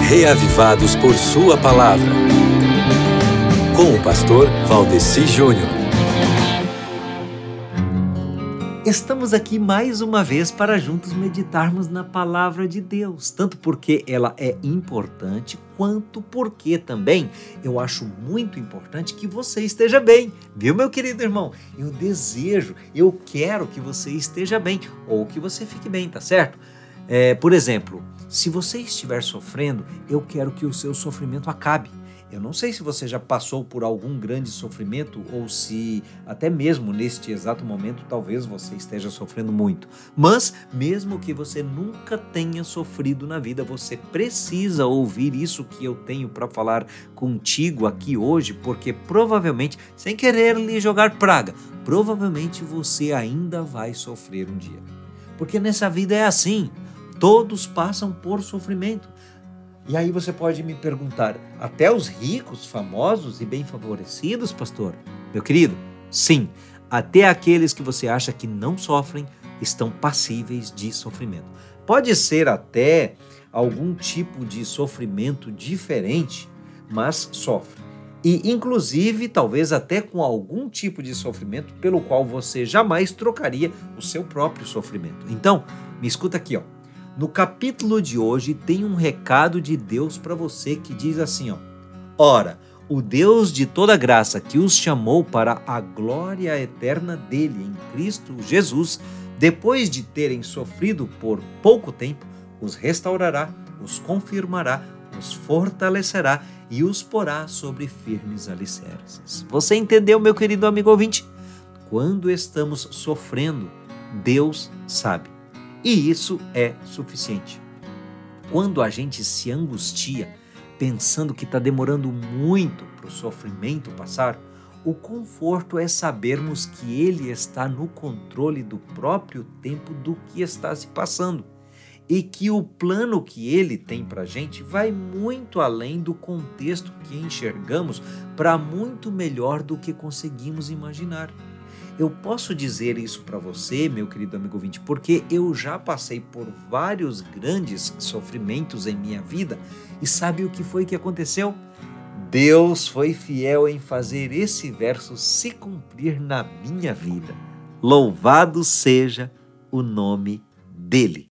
Reavivados por Sua Palavra. Com o pastor Valdeci Júnior. Estamos aqui mais uma vez para juntos meditarmos na Palavra de Deus, tanto porque ela é importante, quanto porque também eu acho muito importante que você esteja bem, viu, meu querido irmão? Eu quero que você esteja bem, ou que você fique bem, tá certo? Por exemplo, se você estiver sofrendo, eu quero que o seu sofrimento acabe. Eu não sei se você já passou por algum grande sofrimento ou se até mesmo neste exato momento talvez você esteja sofrendo muito. Mas mesmo que você nunca tenha sofrido na vida, você precisa ouvir isso que eu tenho para falar contigo aqui hoje, porque provavelmente, sem querer lhe jogar praga, provavelmente você ainda vai sofrer um dia. Porque nessa vida é assim, todos passam por sofrimento. E aí você pode me perguntar, até os ricos, famosos e bem favorecidos, pastor? Meu querido, sim, até aqueles que você acha que não sofrem estão passíveis de sofrimento. Pode ser até algum tipo de sofrimento diferente, mas sofre. E inclusive, talvez até com algum tipo de sofrimento pelo qual você jamais trocaria o seu próprio sofrimento. Então, me escuta aqui, ó. No capítulo de hoje tem um recado de Deus para você que diz assim, ó: Ora, o Deus de toda graça que os chamou para a glória eterna dele em Cristo Jesus, depois de terem sofrido por pouco tempo, os restaurará, os confirmará, os fortalecerá e os porá sobre firmes alicerces. Você entendeu, meu querido amigo ouvinte? Quando estamos sofrendo, Deus sabe. E isso é suficiente. Quando a gente se angustia, pensando que está demorando muito para o sofrimento passar, o conforto é sabermos que Ele está no controle do próprio tempo do que está se passando. E que o plano que Ele tem para a gente vai muito além do contexto que enxergamos, para muito melhor do que conseguimos imaginar. Eu posso dizer isso para você, meu querido amigo ouvinte, porque eu já passei por vários grandes sofrimentos em minha vida e sabe o que foi que aconteceu? Deus foi fiel em fazer esse verso se cumprir na minha vida. Louvado seja o nome dele.